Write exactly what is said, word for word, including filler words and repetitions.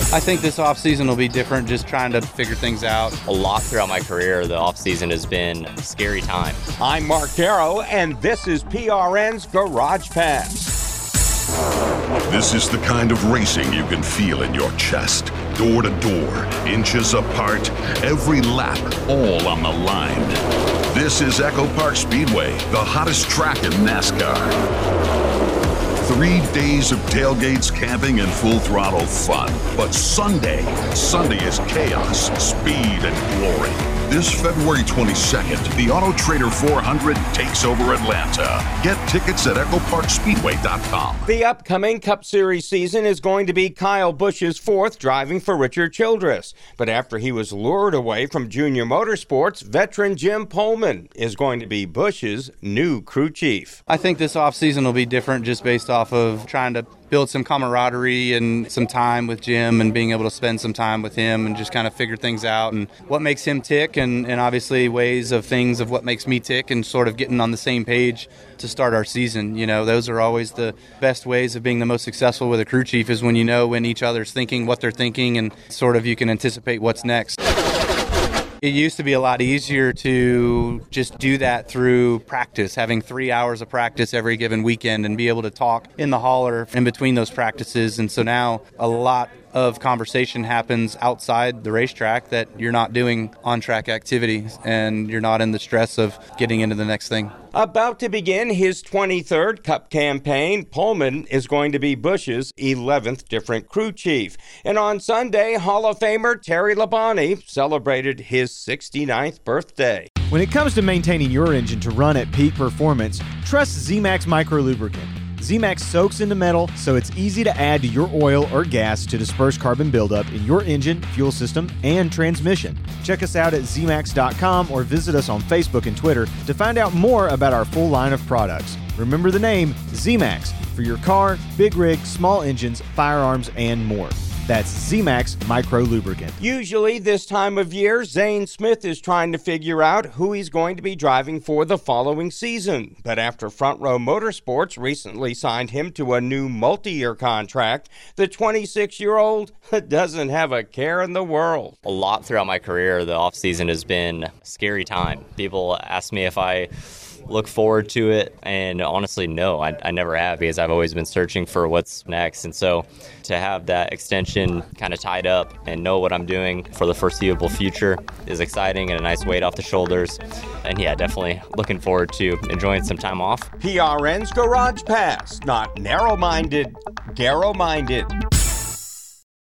I think this offseason will be different, just trying to figure things out. A lot throughout my career, the offseason has been a scary time. I'm Mark Darrow, and this is P R N's Garage Pass. This is the kind of racing you can feel in your chest. Door to door, inches apart, every lap, all on the line. This is Echo Park Speedway, the hottest track in NASCAR. Three days of tailgates, camping, and full throttle fun. But Sunday, Sunday is chaos, speed, and glory. This February twenty-second, the Auto Trader four hundred takes over Atlanta. Get tickets at echo park speedway dot com. The upcoming Cup Series season is going to be Kyle Busch's fourth driving for Richard Childress. But after he was lured away from Junior Motorsports, veteran Jim Pullman is going to be Busch's new crew chief. I think this offseason will be different, just based off of trying to build some camaraderie and some time with Jim and being able to spend some time with him and just kind of figure things out and what makes him tick and, and obviously ways of things of what makes me tick and sort of getting on the same page to start our season. You know, those are always the best ways of being the most successful with a crew chief, is when you know when each other's thinking, what they're thinking, and sort of you can anticipate what's next. It used to be a lot easier to just do that through practice, having three hours of practice every given weekend and be able to talk in the hauler in between those practices. And so now a lot of conversation happens outside the racetrack that you're not doing on-track activities, and you're not in the stress of getting into the next thing. About to begin his twenty-third Cup campaign, Pullman is going to be Busch's eleventh different crew chief. And on Sunday, Hall of Famer Terry Labonte celebrated his sixty-ninth birthday. When it comes to maintaining your engine to run at peak performance, trust Z-Max Micro Lubricant. Z-Max soaks into metal, so it's easy to add to your oil or gas to disperse carbon buildup in your engine, fuel system, and transmission. Check us out at z max dot com or visit us on Facebook and Twitter to find out more about our full line of products. Remember the name Z-Max for your car, big rig, small engines, firearms, and more. That's Z-Max Micro Lubricant. Usually this time of year, Zane Smith is trying to figure out who he's going to be driving for the following season. But after Front Row Motorsports recently signed him to a new multi-year contract, the twenty-six-year-old doesn't have a care in the world. A lot throughout my career, the offseason has been a scary time. People ask me if I look forward to it, and honestly, no, I, I never have, because I've always been searching for what's next. And so to have that extension kind of tied up and know what I'm doing for the foreseeable future is exciting and a nice weight off the shoulders. And yeah, definitely looking forward to enjoying some time off. P R N's Garage Pass, not narrow-minded, Darrow-minded.